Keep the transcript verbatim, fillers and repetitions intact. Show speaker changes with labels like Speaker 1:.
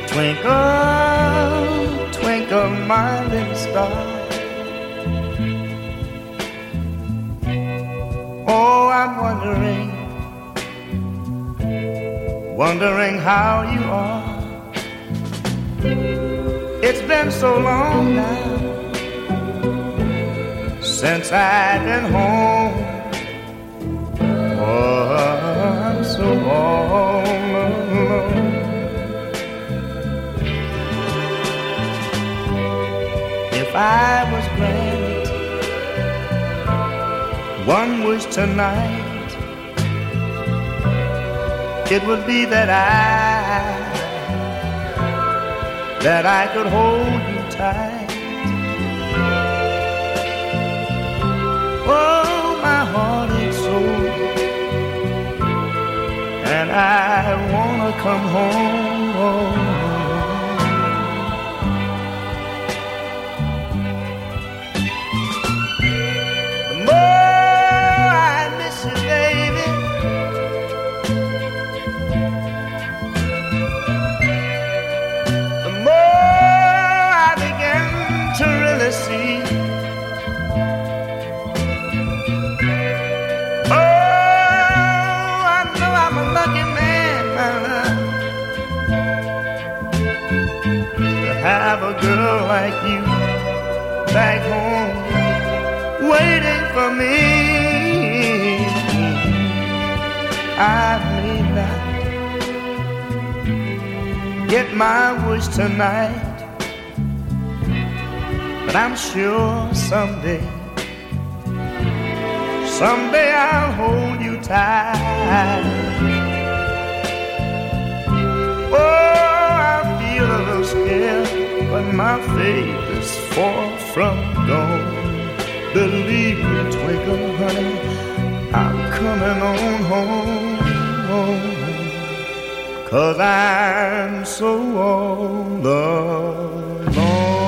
Speaker 1: Twinkle, twinkle, my little star. Oh, I'm wondering, wondering how you are. It's been so long now since I've been home. Oh, I'm so all alone. If I was granted one wish tonight, it would be that I, that I could hold you tight. Oh, my heart is so, and I wanna come home. Oh. Have a girl like you back home waiting for me. I may not get my wish tonight, but I'm sure someday, someday I'll hold you tight. A little scared, but my faith is far from gone. Believe me, twinkle, honey, I'm coming on home, 'cause I'm so all alone.